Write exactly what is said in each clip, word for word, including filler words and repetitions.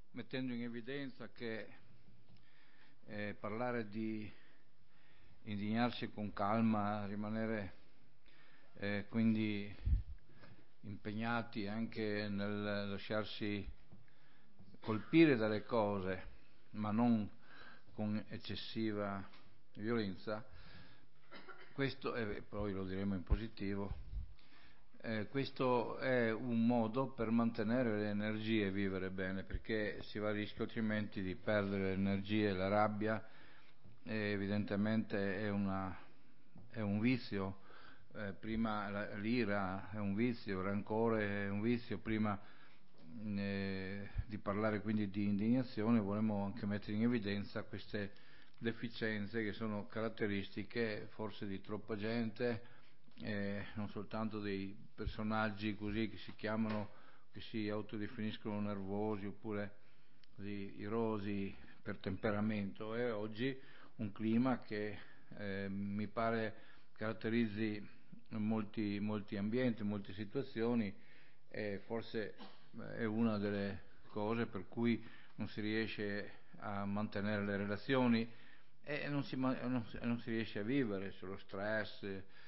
mettendo in evidenza che eh, parlare di indignarsi con calma, rimanere eh, quindi impegnati anche nel lasciarsi colpire dalle cose, ma non con eccessiva violenza, questo, e poi lo diremo in positivo, eh, questo è un modo per mantenere le energie e vivere bene, perché si va a rischio altrimenti di perdere le energie, la rabbia, e evidentemente è, una, è un vizio, eh, prima la, l'ira è un vizio, il rancore è un vizio, prima eh, di parlare quindi di indignazione vorremmo anche mettere in evidenza queste deficienze che sono caratteristiche forse di troppa gente, eh, non soltanto dei personaggi così che si chiamano, che si autodefiniscono nervosi oppure così irosi per temperamento, e oggi un clima che eh, mi pare caratterizzi molti, molti ambienti, molte situazioni, e forse è una delle cose per cui non si riesce a mantenere le relazioni e non si, non, non si riesce a vivere, sullo stress,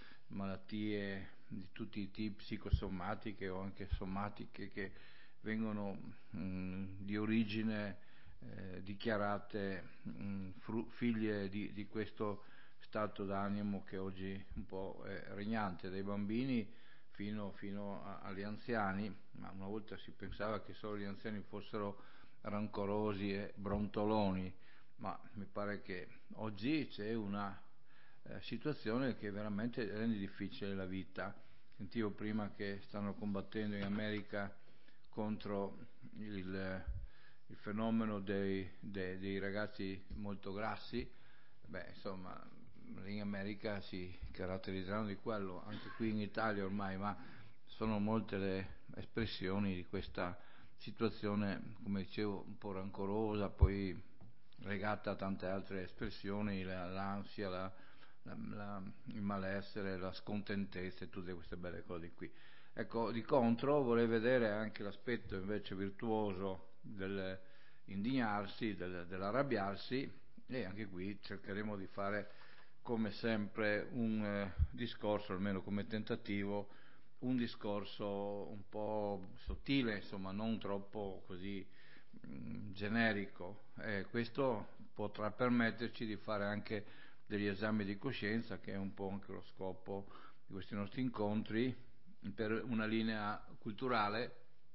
malattie di tutti i tipi, psicosomatiche o anche somatiche, che vengono mh, di origine eh, dichiarate mh, fru- figlie di, di questo stato d'animo che oggi un po' è regnante, dai bambini fino, fino a, agli anziani, ma una volta si pensava che solo gli anziani fossero rancorosi e brontoloni, ma mi pare che oggi c'è una eh, situazione che veramente rende difficile la vita. Sentivo prima che stanno combattendo in America contro il, il fenomeno dei, dei, dei ragazzi molto grassi. Beh, insomma, in America si caratterizzeranno di quello, anche qui in Italia ormai, ma sono molte le espressioni di questa situazione, come dicevo, un po' rancorosa, poi legata a tante altre espressioni, l'ansia, la, la, la, il malessere, la scontentezza e tutte queste belle cose qui. Ecco, di contro vorrei vedere anche l'aspetto invece virtuoso dell'indignarsi, del, dell'arrabbiarsi, e anche qui cercheremo di fare come sempre un eh, discorso, almeno come tentativo, un discorso un po' sottile, insomma, non troppo così mh, generico. Eh, questo potrà permetterci di fare anche degli esami di coscienza, che è un po' anche lo scopo di questi nostri incontri, per una linea culturale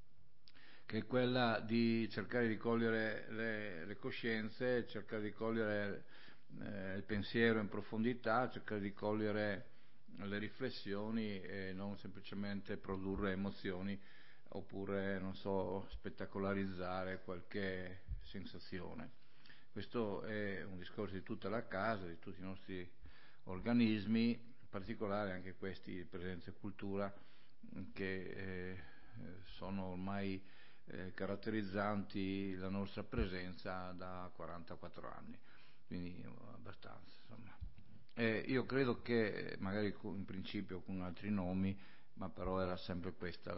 che è quella di cercare di cogliere le, le coscienze, cercare di cogliere eh, il pensiero in profondità, cercare di cogliere le riflessioni e non semplicemente produrre emozioni oppure, non so, spettacolarizzare qualche sensazione. Questo è un discorso di tutta la casa, di tutti i nostri organismi, in particolare anche questi di presenza e cultura, che eh, sono ormai eh, caratterizzanti la nostra presenza da quarantaquattro anni, quindi abbastanza, insomma. Eh, io credo che magari in principio con altri nomi, ma però era sempre questo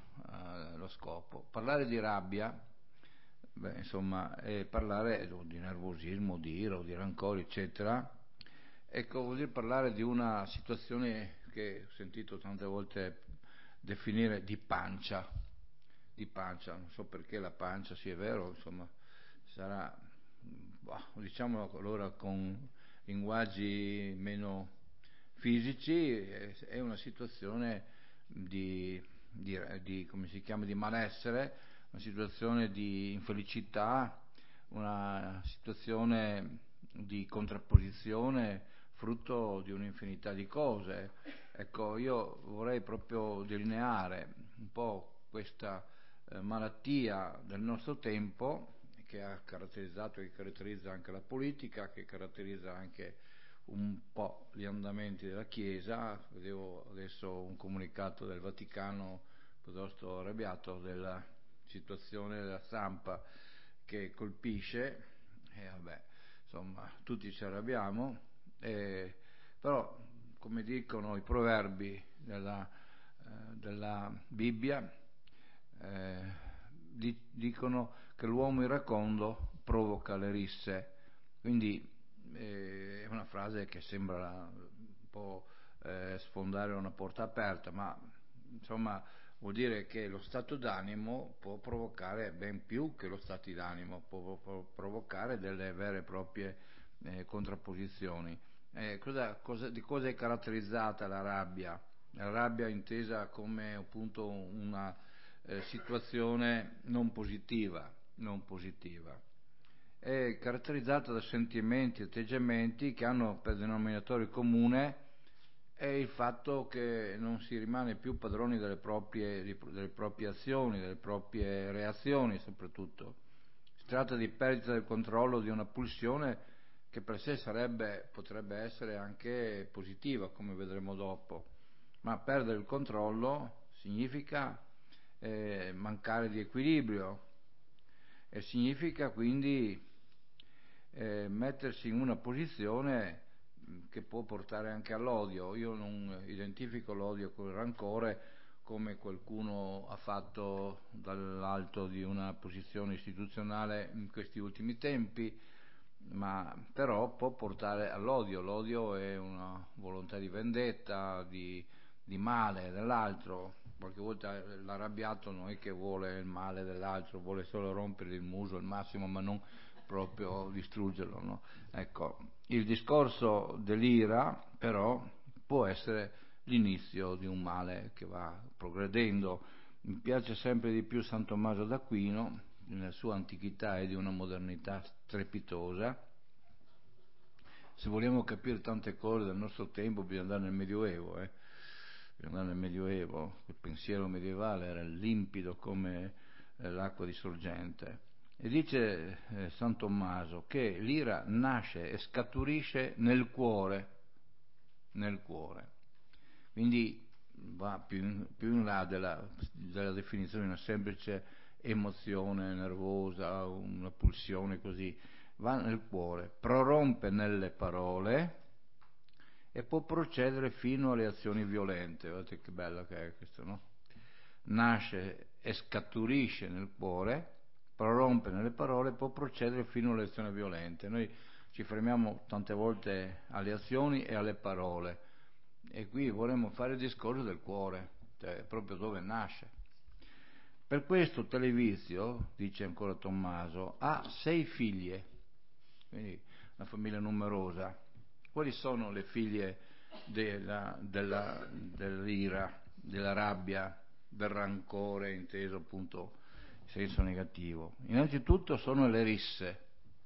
uh, lo scopo. Parlare di rabbia, beh, insomma, è parlare di nervosismo, di ira o di rancore, eccetera. Ecco, vuol dire parlare di una situazione che ho sentito tante volte definire di pancia, di pancia, non so perché la pancia, sì è vero, insomma, sarà, boh, diciamo allora con linguaggi meno fisici, è una situazione di, di, di, come si chiama, di malessere, una situazione di infelicità, una situazione di contrapposizione frutto di un'infinità di cose. Ecco, io vorrei proprio delineare un po' questa eh, malattia del nostro tempo, che ha caratterizzato e che caratterizza anche la politica, che caratterizza anche un po' gli andamenti della Chiesa. Vedevo adesso un comunicato del Vaticano piuttosto arrabbiato della situazione della stampa che colpisce, e vabbè, insomma, tutti ci arrabbiamo, eh, però, come dicono i proverbi della, eh, della Bibbia, eh, dicono che l'uomo iracondo provoca le risse, quindi eh, è una frase che sembra un po' eh, sfondare una porta aperta, ma insomma vuol dire che lo stato d'animo può provocare ben più che lo stato d'animo, può, può provocare delle vere e proprie eh, contrapposizioni. Eh, cosa, cosa, di cosa è caratterizzata la rabbia? La rabbia intesa come appunto una eh, situazione non positiva, non positiva. È caratterizzata da sentimenti e atteggiamenti che hanno per denominatore comune è il fatto che non si rimane più padroni delle proprie, delle proprie azioni, delle proprie reazioni soprattutto. Si tratta di perdita del controllo di una pulsione che per sé sarebbe, potrebbe essere anche positiva, come vedremo dopo, ma perdere il controllo significa eh, mancare di equilibrio e significa quindi eh, mettersi in una posizione che può portare anche all'odio. Io non identifico l'odio con il rancore come qualcuno ha fatto dall'alto di una posizione istituzionale in questi ultimi tempi, ma però può portare all'odio. L'odio è una volontà di vendetta, di, di male dell'altro. Qualche volta l'arrabbiato non è che vuole il male dell'altro, vuole solo rompere il muso al massimo, ma non proprio distruggerlo, no? Ecco, il discorso dell'ira però può essere l'inizio di un male che va progredendo. Mi piace sempre di più San Tommaso d'Aquino, nella sua antichità e di una modernità strepitosa. Se vogliamo capire tante cose del nostro tempo bisogna andare nel Medioevo, eh? Bisogna andare nel Medioevo, il pensiero medievale era limpido come eh, l'acqua di sorgente. E dice eh, San Tommaso che l'ira nasce e scaturisce nel cuore, nel cuore. Quindi va più in, più in là della, della definizione di una semplice emozione nervosa, una pulsione così, va nel cuore, prorompe nelle parole e può procedere fino alle azioni violente. Guardate che bella che è questo, no? Nasce e scaturisce nel cuore, prorompe nelle parole, può procedere fino alle azioni violente. Noi ci fermiamo tante volte alle azioni e alle parole e qui vorremmo fare il discorso del cuore, cioè proprio dove nasce. Per questo Televizio, dice ancora Tommaso, ha sei figlie, quindi una famiglia numerosa. Quali sono le figlie della, della, dell'ira, della rabbia, del rancore, inteso appunto in senso negativo? Innanzitutto sono le risse,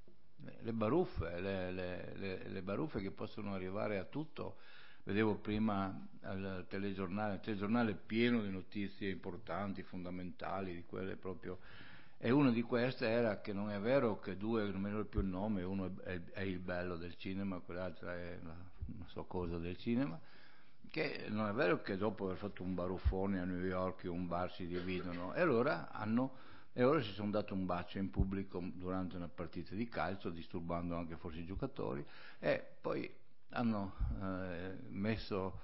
le baruffe, le, le, le, le baruffe che possono arrivare a tutto. Vedevo prima al telegiornale, il telegiornale è pieno di notizie importanti, fondamentali, di quelle proprio, e una di queste era che non è vero che due, non mi ricordo più il nome, uno è, è il bello del cinema, quell'altra è la non so cosa del cinema, che non è vero che dopo aver fatto un baruffone a New York un bar si dividono, e allora hanno e ora si sono dato un bacio in pubblico durante una partita di calcio, disturbando anche forse i giocatori, e poi hanno eh, messo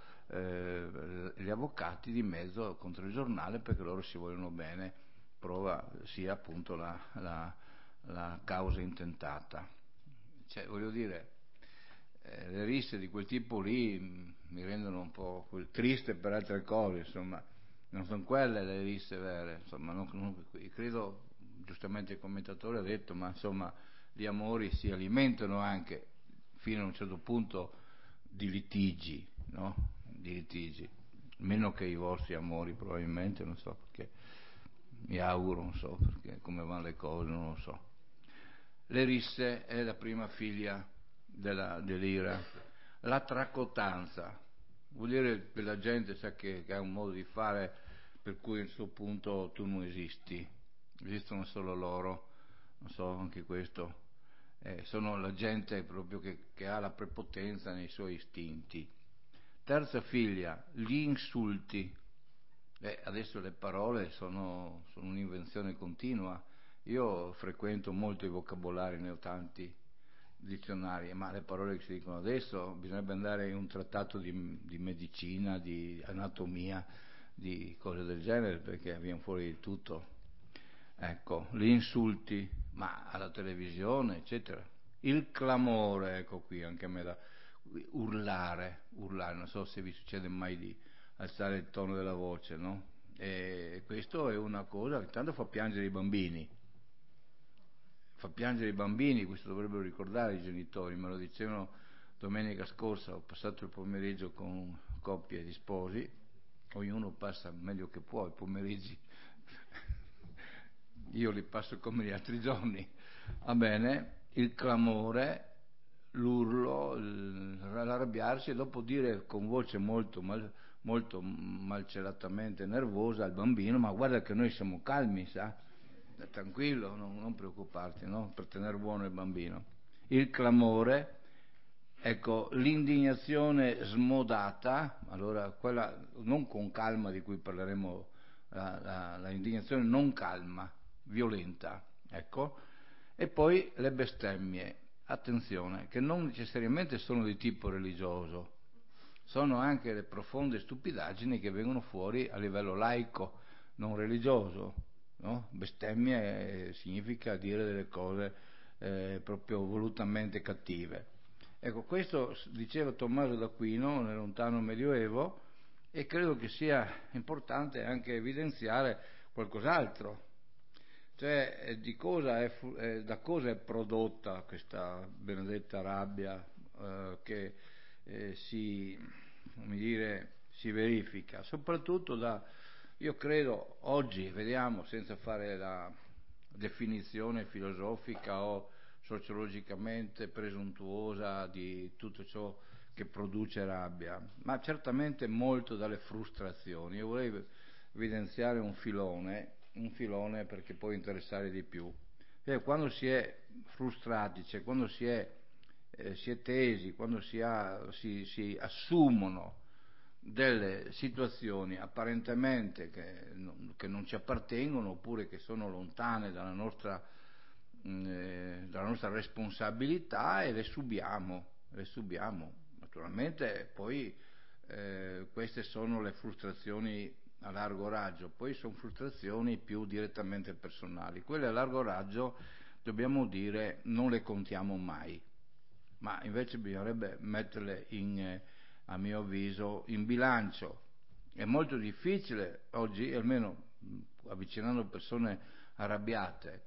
eh, gli avvocati di mezzo contro il giornale perché loro si vogliono bene, prova sia appunto la, la, la causa intentata. Cioè, voglio dire, eh, le risse di quel tipo lì mh, mi rendono un po' triste per altre cose, insomma, non sono quelle le risse vere, insomma, non, non, credo, giustamente il commentatore ha detto, ma insomma gli amori si alimentano anche fino a un certo punto di litigi, no? Di litigi, meno che i vostri amori probabilmente, non so perché, mi auguro, non so perché, come vanno le cose, non lo so. Le risse è la prima figlia della, dell'ira. La tracotanza vuol dire che la gente sa che, che ha un modo di fare per cui a un suo punto tu non esisti, esistono solo loro, non so, anche questo. Eh, sono la gente proprio che, che ha la prepotenza nei suoi istinti. Terza figlia, gli insulti. Eh, adesso le parole sono, sono un'invenzione continua. Io frequento molto i vocabolari, ne ho tanti dizionari, ma le parole che si dicono adesso bisognerebbe andare in un trattato di, di medicina, di anatomia, di cose del genere, perché viene fuori di tutto. ecco, gli insulti, ma alla televisione, eccetera. Il clamore, ecco qui, anche a me da urlare, urlare, non so se vi succede mai di alzare il tono della voce, no? E questo è una cosa che tanto fa piangere i bambini, fa piangere i bambini, questo dovrebbero ricordare i genitori, me lo dicevano domenica scorsa, ho passato il pomeriggio con coppie di sposi, ognuno passa meglio che può i pomeriggi, io li passo come gli altri giorni, va bene, il clamore, l'urlo, l'arrabbiarsi e dopo dire con voce molto, mal, molto malcelatamente nervosa al bambino, ma guarda che noi siamo calmi, sa? Tranquillo, non, non preoccuparti, no? Per tenere buono il bambino. Il clamore, ecco, l'indignazione smodata, allora quella non con calma di cui parleremo, la, la, la indignazione non calma, violenta, ecco, e poi le bestemmie, attenzione, che non necessariamente sono di tipo religioso, sono anche le profonde stupidaggini che vengono fuori a livello laico, non religioso, no? Bestemmie significa dire delle cose eh, proprio volutamente cattive. Ecco, questo diceva Tommaso d'Aquino nel lontano Medioevo e credo che sia importante anche evidenziare qualcos'altro, cioè di cosa è, eh, da cosa è prodotta questa benedetta rabbia eh, che eh, si, come dire, si verifica, soprattutto da, io credo, oggi, vediamo, senza fare la definizione filosofica o sociologicamente presuntuosa di tutto ciò che produce rabbia, ma certamente molto dalle frustrazioni. Io vorrei evidenziare un filone, un filone perché può interessare di più. Cioè, quando si è frustrati, cioè quando si è, eh, si è tesi, quando si, ha, si, si assumono delle situazioni apparentemente che non, che non ci appartengono oppure che sono lontane dalla nostra, eh, dalla nostra responsabilità e le subiamo, le subiamo. Naturalmente poi eh, queste sono le frustrazioni a largo raggio, poi sono frustrazioni più direttamente personali. Quelle a largo raggio, dobbiamo dire, non le contiamo mai, ma invece bisognerebbe metterle in, eh, a mio avviso, in bilancio. È molto difficile oggi, almeno avvicinando persone arrabbiate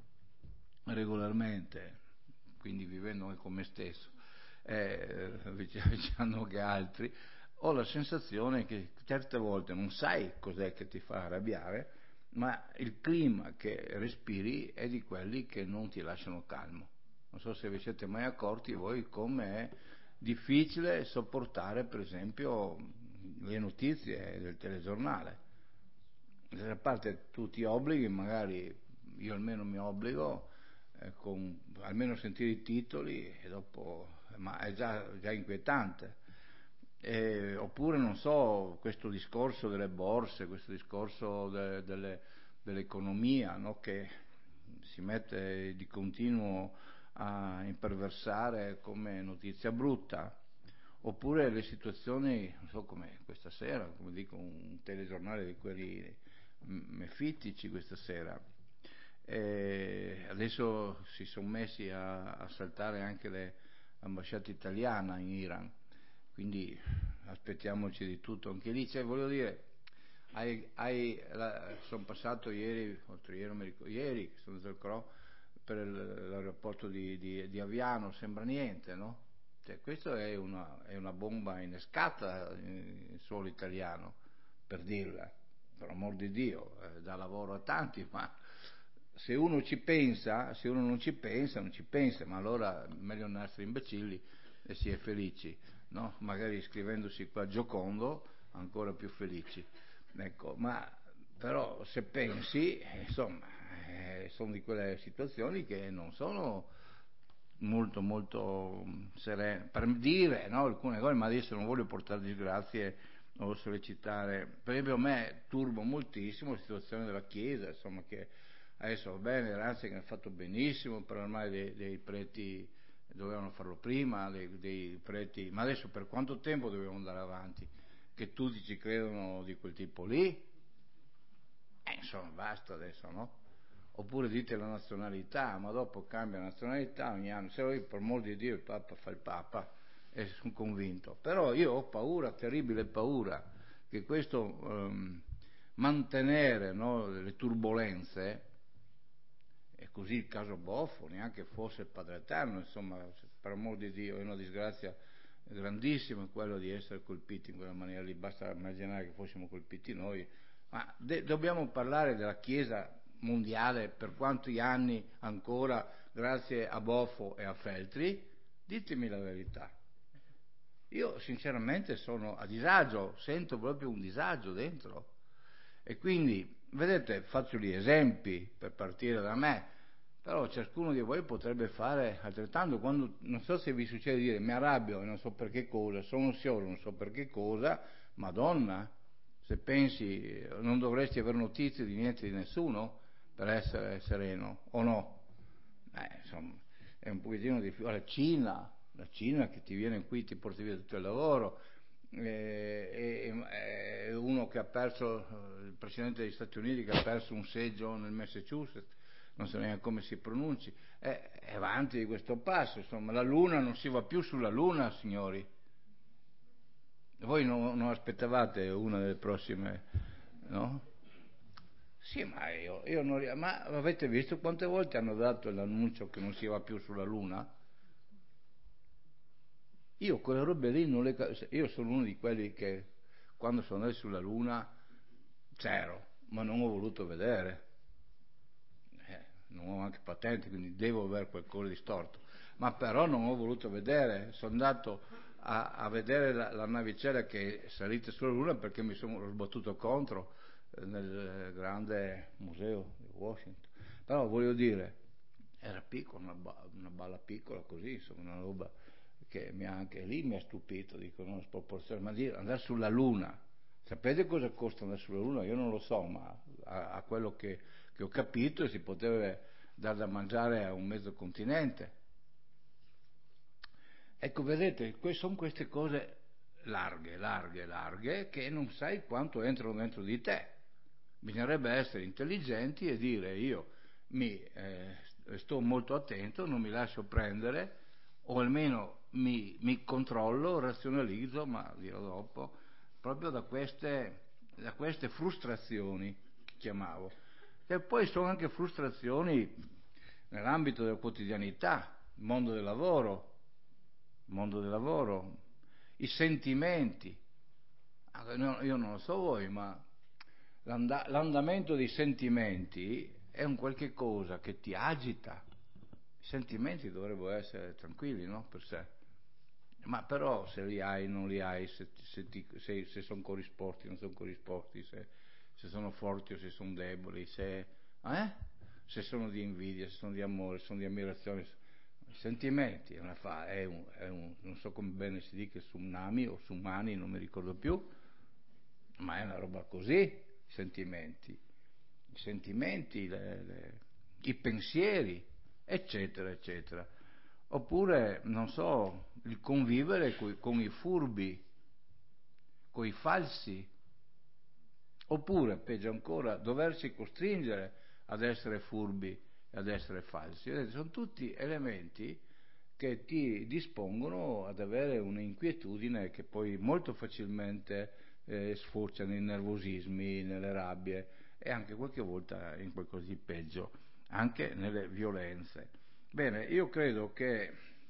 regolarmente, quindi vivendo anche con me stesso, eh, avvicinando anche altri, ho la sensazione che certe volte non sai cos'è che ti fa arrabbiare, ma il clima che respiri è di quelli che non ti lasciano calmo. Non so se vi siete mai accorti voi come è difficile sopportare, per esempio, le notizie del telegiornale. Da parte tu ti obblighi, magari io almeno mi obbligo, eh, con, almeno sentire i titoli e dopo, ma è già, già inquietante. Eh, oppure non so, questo discorso delle borse, questo discorso de, delle, dell'economia, no? Che si mette di continuo a imperversare come notizia brutta, oppure le situazioni, non so, come questa sera, come dico, un telegiornale di quelli mefitici questa sera. E adesso si sono messi a, a saltare anche l'ambasciata italiana in Iran, quindi aspettiamoci di tutto anche lì. Cioè, voglio dire, hai, hai la, sono passato ieri, oltre ieri, non mi ricordo, ieri sono andato al Cro per l'aeroporto di, di, di Aviano, sembra niente, no? Cioè, questa è una, è una bomba innescata in suolo italiano, per dirla, per amor di Dio, eh, dà lavoro a tanti, ma se uno ci pensa, se uno non ci pensa, non ci pensa, ma allora meglio non essere imbecilli e si è felici, no? Magari iscrivendosi qua a Giocondo, ancora più felici. Ecco, ma però se pensi, insomma, eh, sono di quelle situazioni che non sono molto molto serene, per dire, no, alcune cose, ma adesso non voglio portare disgrazie o sollecitare. Per esempio a me turba moltissimo la situazione della Chiesa, insomma, che adesso va bene, Ratzinger ha fatto benissimo per ormai dei, dei preti, dovevano farlo prima, dei, dei preti, ma adesso per quanto tempo dobbiamo andare avanti? Che tutti ci credono di quel tipo lì? Eh, insomma, basta adesso, no? oppure dite la nazionalità, ma dopo cambia nazionalità ogni anno. Se io, per amor di Dio, il Papa fa il Papa, e sono convinto. Però io ho paura, terribile paura, che questo ehm, mantenere, no, le turbolenze, e così il caso Boffo, neanche fosse il Padre Eterno, insomma, per amor di Dio, è una disgrazia grandissima quello di essere colpiti in quella maniera lì, basta immaginare che fossimo colpiti noi. Ma de- dobbiamo parlare della Chiesa mondiale per quanti anni ancora, grazie a Boffo e a Feltri? Ditemi la verità. Io sinceramente sono a disagio, sento proprio un disagio dentro. E quindi, vedete, faccio gli esempi per partire da me, però ciascuno di voi potrebbe fare altrettanto. Quando, non so se vi succede di dire mi arrabbio e non so per che cosa, sono ansioso non so per che cosa, Madonna, se pensi non dovresti avere notizie di niente di nessuno per essere sereno, o no? Eh, insomma, è un pochettino difficile. La Cina, la Cina che ti viene qui, ti porti via tutto il lavoro, e, e, e uno che ha perso, il presidente degli Stati Uniti che ha perso un seggio nel Massachusetts, non so neanche come si pronunci, è, è avanti di questo passo, insomma, la Luna non si va più sulla Luna, signori. Voi non, non aspettavate una delle prossime, no? Sì, ma io, io non... Ma avete visto quante volte hanno dato l'annuncio che non si va più sulla Luna? Io quelle robe lì non le... Io sono uno di quelli che quando sono andato sulla Luna c'ero, ma non ho voluto vedere. Eh, non ho anche patente, quindi devo avere qualcosa di storto. Ma però non ho voluto vedere, sono andato a, a vedere la, la navicella che è salita sulla Luna perché mi sono sbattuto contro eh, nel grande museo di Washington. Però voglio dire, era piccola, una, ba- una balla piccola così, insomma, una roba che mi ha anche lì mi ha stupito, dico, non sproporzionato, ma dire, andare sulla Luna, sapete cosa costa andare sulla Luna? Io non lo so, ma a, a quello che, che ho capito si poteva dare da mangiare a un mezzo continente. Ecco, vedete, sono queste cose larghe, larghe, larghe, che non sai quanto entrano dentro di te. Bisognerebbe essere intelligenti e dire io mi eh, sto molto attento, non mi lascio prendere, o almeno mi, mi controllo, razionalizzo, ma dirò dopo, proprio da queste, da queste frustrazioni che chiamavo. E poi sono anche frustrazioni nell'ambito della quotidianità, il mondo del lavoro, il mondo del lavoro, i sentimenti. Io non lo so voi, ma l'anda- l'andamento dei sentimenti è un qualche cosa che ti agita. I sentimenti dovrebbero essere tranquilli, no? Per sé. Ma però se li hai, non li hai, se, se, ti, se, se sono corrisposti, non sono corrisposti, se, se sono forti o se sono deboli, se, eh? se sono di invidia, se sono di amore, se sono di ammirazione. I sentimenti è una fa, è un, è un, non so come bene si dica, tsunami o sumani, non mi ricordo più, ma è una roba così, i sentimenti, i sentimenti, le, le, i pensieri, eccetera, eccetera. Oppure, non so, il convivere coi, con i furbi, con i falsi, oppure, peggio ancora, doversi costringere ad essere furbi e ad essere falsi. Vedete, sono tutti elementi che ti dispongono ad avere un'inquietudine che poi molto facilmente eh, sfocia nei nervosismi, nelle rabbie e anche qualche volta in qualcosa di peggio, anche nelle violenze. Bene, io credo che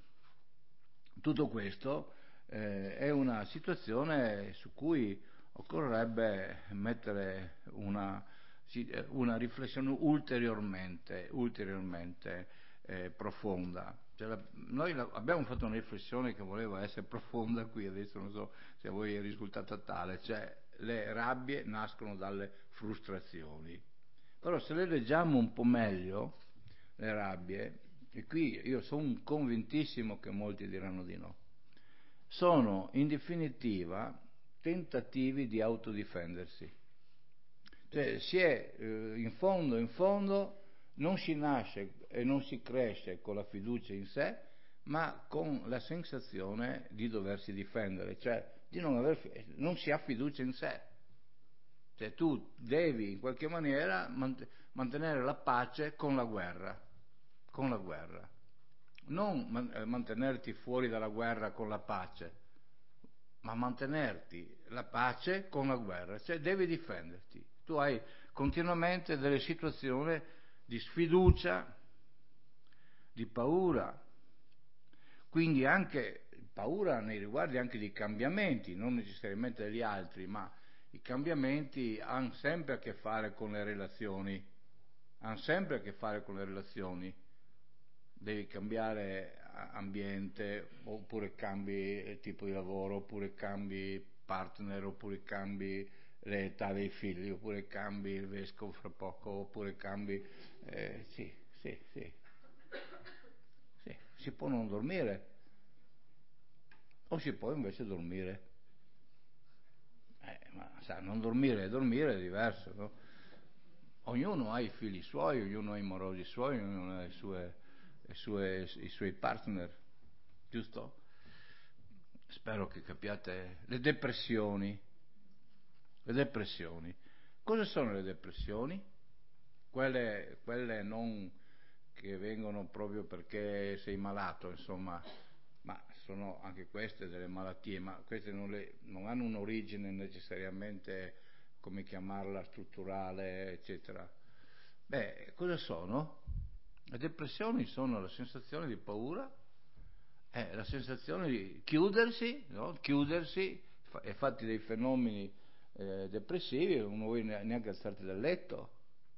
tutto questo eh, è una situazione su cui occorrerebbe mettere una, una riflessione ulteriormente, ulteriormente eh, profonda. Cioè la, noi la, abbiamo fatto una riflessione che voleva essere profonda qui, adesso non so se a voi è risultata tale, cioè le rabbie nascono dalle frustrazioni. Però se le leggiamo un po' meglio, le rabbie, e qui io sono convintissimo che molti diranno di no, sono in definitiva tentativi di autodifendersi. Cioè si è eh, in fondo, in fondo, non si nasce e non si cresce con la fiducia in sé, ma con la sensazione di doversi difendere, cioè di non, aver, non si ha fiducia in sé. Cioè tu devi in qualche maniera mant- mantenere la pace con la guerra, con la guerra. Non man- eh, mantenerti fuori dalla guerra con la pace, ma mantenerti la pace con la guerra, cioè devi difenderti. Tu hai continuamente delle situazioni di sfiducia, di paura, quindi anche paura nei riguardi anche di cambiamenti, non necessariamente degli altri, ma i cambiamenti hanno sempre a che fare con le relazioni, hanno sempre a che fare con le relazioni. Devi cambiare ambiente, oppure cambi tipo di lavoro, oppure cambi partner, oppure cambi l'età dei figli, oppure cambi il vescovo fra poco, oppure cambi... Eh, sì, sì, sì, sì. Si può non dormire, o si può invece dormire. Eh, ma sa, non dormire e dormire è diverso, no? Ognuno ha i figli suoi, ognuno ha i morosi suoi, ognuno ha le sue, le sue, i suoi partner, giusto? Spero che capiate. Le depressioni. Le depressioni. Cosa sono le depressioni? Quelle, quelle non che vengono proprio perché sei malato, insomma, ma sono anche queste delle malattie, ma queste non, le, non hanno un'origine necessariamente, come chiamarla, strutturale, eccetera. Beh, cosa sono? Le depressioni sono la sensazione di paura, è la sensazione di chiudersi, no? Chiudersi, e fatti dei fenomeni eh, depressivi, non vuoi neanche alzarti dal letto,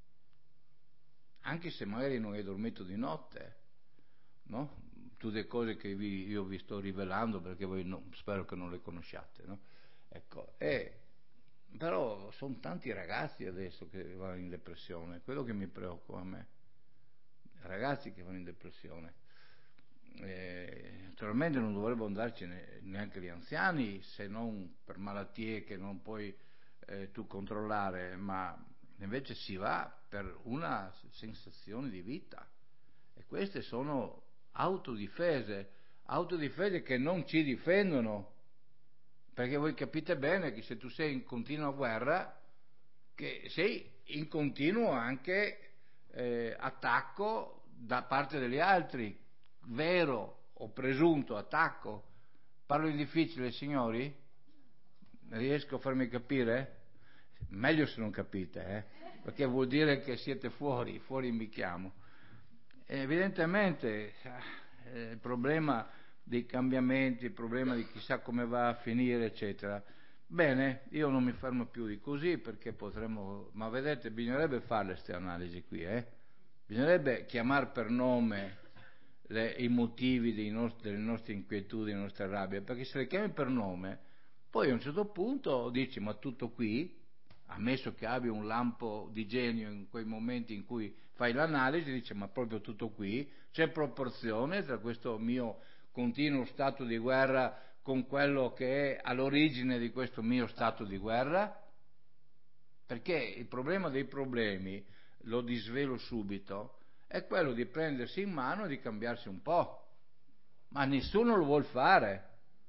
anche se magari non hai dormito di notte, no? Tutte cose che vi, io vi sto rivelando perché voi no, spero che non le conosciate, no? Ecco, e, però sono tanti ragazzi adesso che vanno in depressione, quello che mi preoccupa a me, ragazzi che vanno in depressione. Eh, naturalmente non dovrebbero andarci neanche gli anziani, se non per malattie che non puoi eh, tu controllare, ma invece si va per una sensazione di vita, e queste sono autodifese, autodifese che non ci difendono, perché voi capite bene che se tu sei in continua guerra, che sei in continuo anche eh, attacco da parte degli altri, vero o presunto attacco. Parlo in difficile, signori? Riesco a farmi capire? Meglio se non capite, eh? Perché vuol dire che siete fuori, fuori mi chiamo. E evidentemente eh, il problema dei cambiamenti, il problema di chissà come va a finire, eccetera. Bene, io non mi fermo più di così perché potremmo, ma vedete, bisognerebbe fare queste analisi qui, eh? Bisognerebbe chiamare per nome le, i motivi dei nostri, delle nostre inquietudini, delle nostre rabbie, perché se le chiami per nome, poi a un certo punto dici, ma tutto qui, ammesso che abbia un lampo di genio in quei momenti in cui fai l'analisi, dice, ma proprio tutto qui, c'è proporzione tra questo mio continuo stato di guerra con quello che è all'origine di questo mio stato di guerra? Perché il problema dei problemi, lo disvelo subito, è quello di prendersi in mano e di cambiarsi un po', ma nessuno lo vuol fare,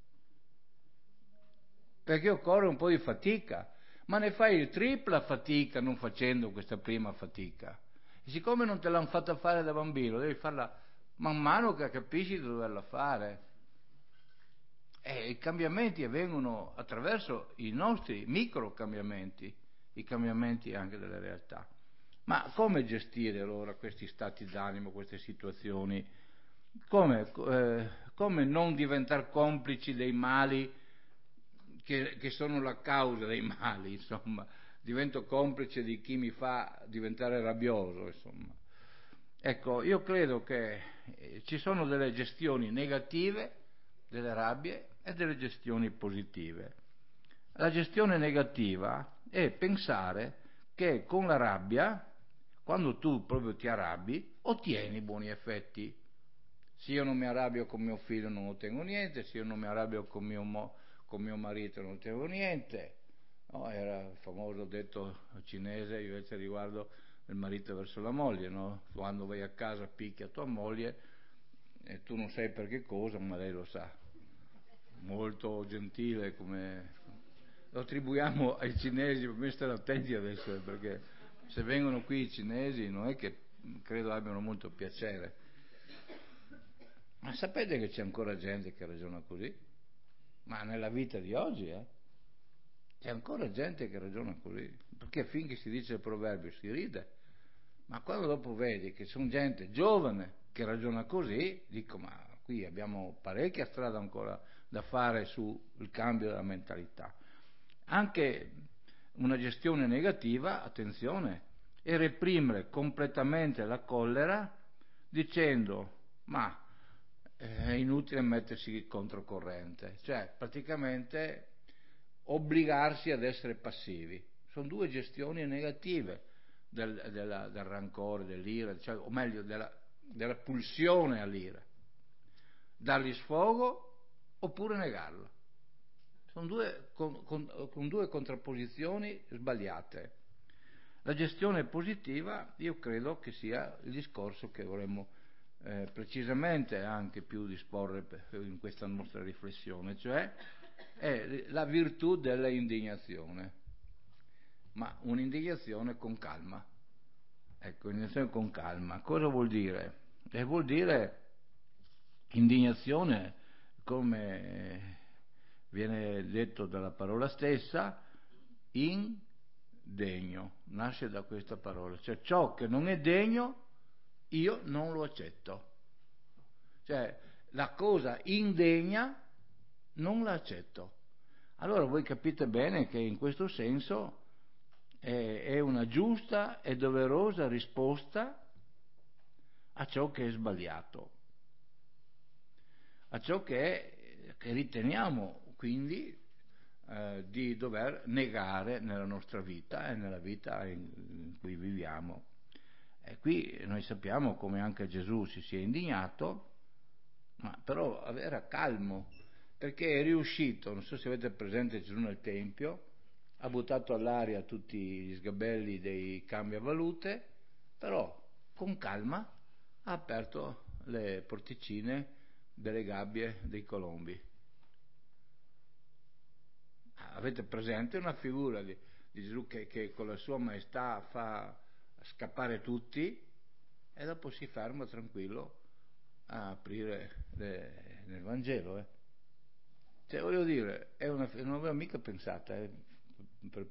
perché occorre un po' di fatica, ma ne fai il tripla fatica non facendo questa prima fatica. E siccome non te l'hanno fatta fare da bambino, devi farla man mano che capisci di doverla fare. E i cambiamenti avvengono attraverso i nostri micro cambiamenti, i cambiamenti anche delle realtà. Ma come gestire allora questi stati d'animo, queste situazioni? Come, eh, come non diventare complici dei mali che, che sono la causa dei mali, insomma? Divento complice di chi mi fa diventare rabbioso, insomma. Ecco, io credo che eh, ci sono delle gestioni negative delle rabbie e delle gestioni positive. La gestione negativa è pensare che con la rabbia, quando tu proprio ti arrabbi, ottieni buoni effetti. Se io non mi arrabbio con mio figlio non ottengo niente, se io non mi arrabbio con mio, mo, con mio marito non ottengo niente. No, era il famoso detto cinese invece riguardo il marito verso la moglie, no? Quando vai a casa picchia tua moglie e tu non sai per che cosa, ma lei lo sa. Molto gentile come lo attribuiamo ai cinesi, bisogna stare attenti adesso, perché se vengono qui i cinesi non è che credo abbiano molto piacere. Ma sapete che c'è ancora gente che ragiona così? Ma nella vita di oggi, eh? C'è ancora gente che ragiona così, perché finché si dice il proverbio si ride, ma quando dopo vedi che sono gente giovane che ragiona così, dico ma qui abbiamo parecchia strada ancora da fare sul cambio della mentalità. Anche una gestione negativa, attenzione, è reprimere completamente la collera dicendo ma è inutile mettersi controcorrente, cioè praticamente obbligarsi ad essere passivi. Sono due gestioni negative del, della, del rancore, dell'ira, cioè, o meglio della, della pulsione all'ira. Dargli sfogo oppure negarlo. Sono due, con, con, con due contrapposizioni sbagliate. La gestione positiva io credo che sia il discorso che vorremmo eh, precisamente anche più disporre in questa nostra riflessione, cioè è la virtù dell'indignazione, ma un'indignazione con calma. Ecco, indignazione con calma. Cosa vuol dire? Eh, vuol dire indignazione, come viene detto dalla parola stessa, indegno, nasce da questa parola, cioè ciò che non è degno io non lo accetto, cioè la cosa indegna non la accetto. Allora voi capite bene che in questo senso è, è una giusta e doverosa risposta a ciò che è sbagliato, a ciò che, è, che riteniamo quindi eh, di dover negare nella nostra vita e nella vita in, in cui viviamo. E qui noi sappiamo come anche Gesù si sia indignato, ma però era calmo, perché è riuscito, non so se avete presente Gesù nel Tempio, ha buttato all'aria tutti gli sgabelli dei cambiavalute, però con calma ha aperto le porticine delle gabbie dei colombi. Avete presente una figura di, di Gesù che, che con la sua maestà fa scappare tutti e dopo si ferma tranquillo a aprire le, nel Vangelo, eh. Cioè voglio dire, è una, non aveva mica pensata, eh, per